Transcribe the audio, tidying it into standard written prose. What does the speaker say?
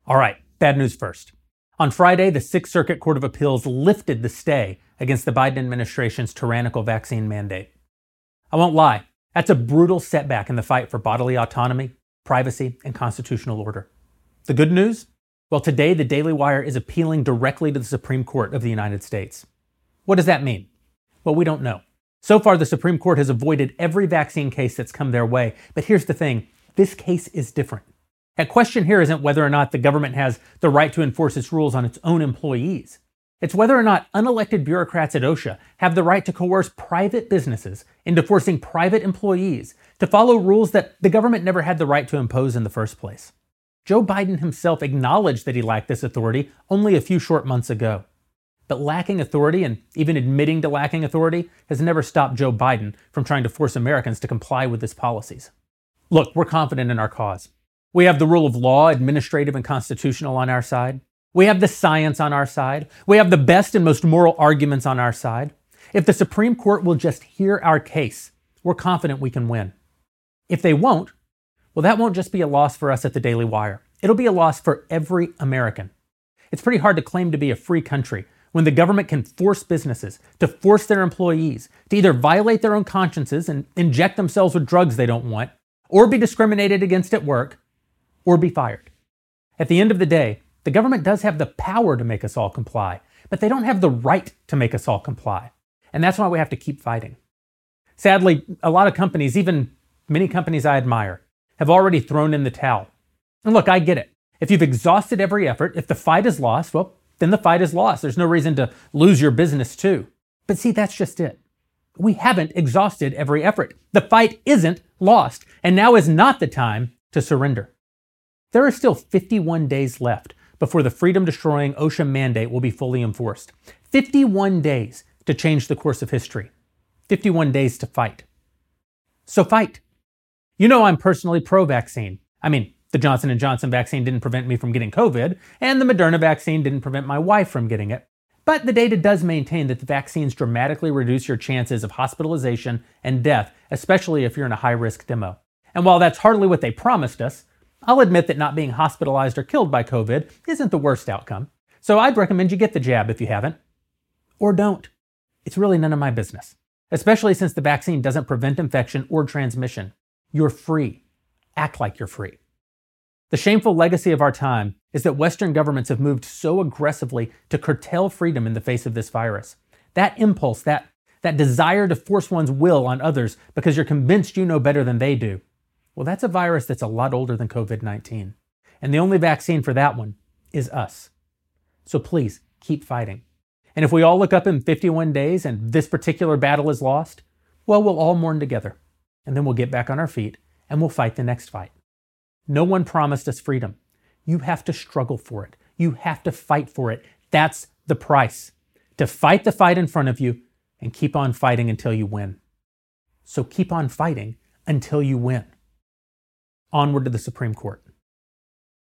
All right, bad news first. On Friday, the Sixth Circuit Court of Appeals lifted the stay against the Biden administration's tyrannical vaccine mandate. I won't lie, that's a brutal setback in the fight for bodily autonomy, privacy, and constitutional order. The good news? Well, today the Daily Wire is appealing directly to the Supreme Court of the United States. What does that mean? Well, we don't know. So far, the Supreme Court has avoided every vaccine case that's come their way. But here's the thing, this case is different. At question here isn't whether or not the government has the right to enforce its rules on its own employees. It's whether or not unelected bureaucrats at OSHA have the right to coerce private businesses into forcing private employees to follow rules that the government never had the right to impose in the first place. Joe Biden himself acknowledged that he lacked this authority only a few short months ago. But lacking authority, and even admitting to lacking authority, has never stopped Joe Biden from trying to force Americans to comply with his policies. Look, we're confident in our cause. We have the rule of law, administrative and constitutional, on our side. We have the science on our side. We have the best and most moral arguments on our side. If the Supreme Court will just hear our case, we're confident we can win. If they won't, well, that won't just be a loss for us at the Daily Wire. It'll be a loss for every American. It's pretty hard to claim to be a free country when the government can force businesses to force their employees to either violate their own consciences and inject themselves with drugs they don't want, or be discriminated against at work, or be fired. At the end of the day, the government does have the power to make us all comply, but they don't have the right to make us all comply. And that's why we have to keep fighting. Sadly, a lot of companies, even many companies I admire, have already thrown in the towel. And look, I get it. If you've exhausted every effort, if the fight is lost, well, then the fight is lost. There's no reason to lose your business too. But see, that's just it. We haven't exhausted every effort. The fight isn't lost, and now is not the time to surrender. There are still 51 days left before the freedom-destroying OSHA mandate will be fully enforced. 51 days to change the course of history. 51 days to fight. So fight. You know I'm personally pro-vaccine. I mean, the Johnson & Johnson vaccine didn't prevent me from getting COVID, and the Moderna vaccine didn't prevent my wife from getting it. But the data does maintain that the vaccines dramatically reduce your chances of hospitalization and death, especially if you're in a high-risk demo. And while that's hardly what they promised us, I'll admit that not being hospitalized or killed by COVID isn't the worst outcome. So I'd recommend you get the jab if you haven't. Or don't. It's really none of my business. Especially since the vaccine doesn't prevent infection or transmission. You're free. Act like you're free. The shameful legacy of our time is that Western governments have moved so aggressively to curtail freedom in the face of this virus. That impulse, that desire to force one's will on others because you're convinced you know better than they do, well, that's a virus that's a lot older than COVID-19. And the only vaccine for that one is us. So please, keep fighting. And if we all look up in 51 days and this particular battle is lost, well, we'll all mourn together. And then we'll get back on our feet and we'll fight the next fight. No one promised us freedom. You have to struggle for it. You have to fight for it. That's the price. To fight the fight in front of you and keep on fighting until you win. So keep on fighting until you win. Onward to the Supreme Court.